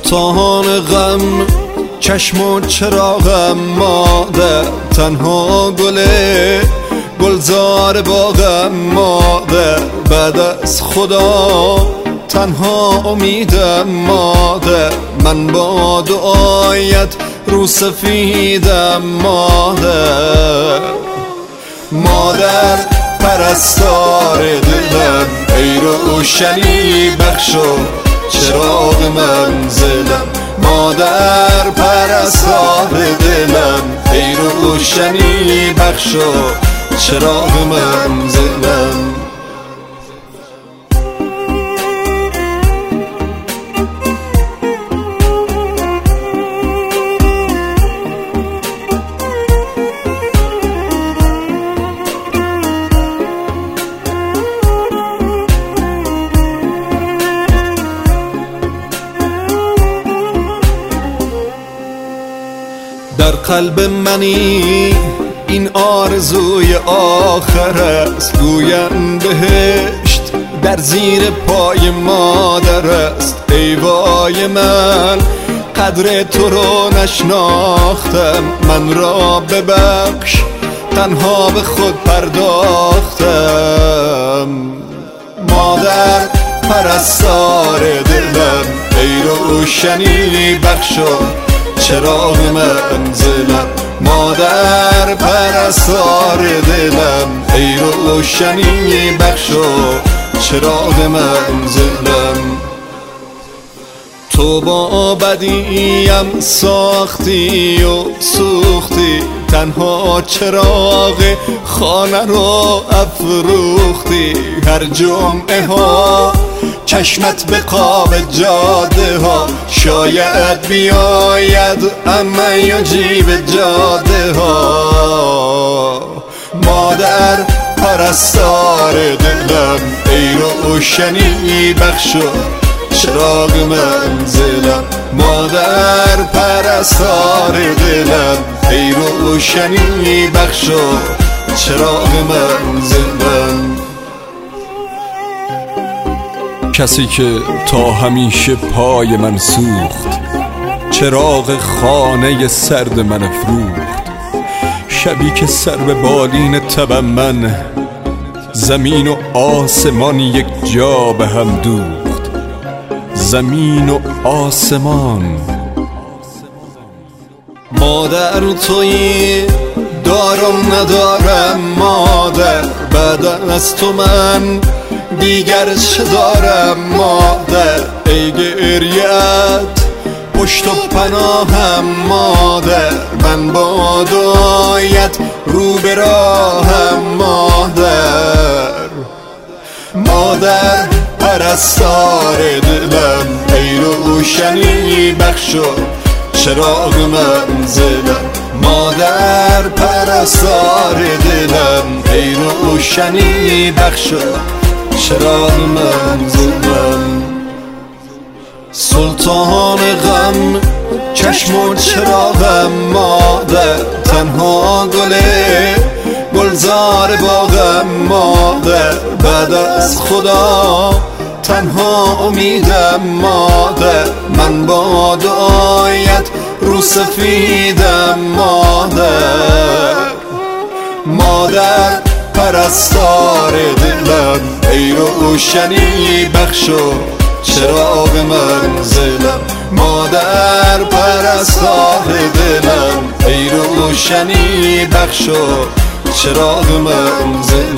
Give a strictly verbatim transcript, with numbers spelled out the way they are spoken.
سلطان غم چشم و چراغم مادر، تنها گله گلزار باغم مادر، بعد از خدا تنها امیدم مادر، من با دعایت رو سفیدم مادر. مادر پرستار دلم، ای روشنی بخش و چراغ منزلم، مادر پرستار دلم، ای روشنی بخش و چراغ منزلم. در قلب منی این آرزوی آخر است، گویم بهشت در زیر پای مادر است. ای وای من قدر تو رو نشناختم، من را ببخش تنها به خود پرداختم. مادر پرستار دلم، ای روشنی بخش و چراغ منزلم، مادر پرستار دلم، ای روشنی بخش و چراغ منزلم. تو با بدیم ساختی و سوختی، تنها چراغ خانه رو افروختی. هر جمعه ها چشمت به قاب جاده ها، شاید بیاید اما یجیب جاده ها. مادر پرستار دلم، ای روشنی بخش و چراغ منزلم، مادر پرستار دلم، ای روشنی بخش و چراغ منزلم. کسی که تا همیشه پای من سوخت، چراغ خانه سرد من افروخت. شبی که سر به بالین تبم من، زمین و آسمان یک جا به هم دوخت. زمین و آسمان. مادر تویی دارم ندارم مادر، بعد از تو من دیگر چه دارم مادر. ای گریت پشت و پناهم مادر، من با دعایت رو به راهم مادر. مادر پرستار دلم، ای روشنی بخش و چراغ منزلم، مادر پرستار دلم، ای روشنی بخش و چراغ منزلم. سلطان غم چشم و چراغم مادر، تنها گله گلزار باغم مادر، بعد از خدا تنها امیدم مادر، من با دعایت رو سفیدم مادر. مادر پرستار دلم، ای روشنی بخش و چراغ منزلم، مادر پرستار دلم، ای روشنی بخش و چراغ منزلم.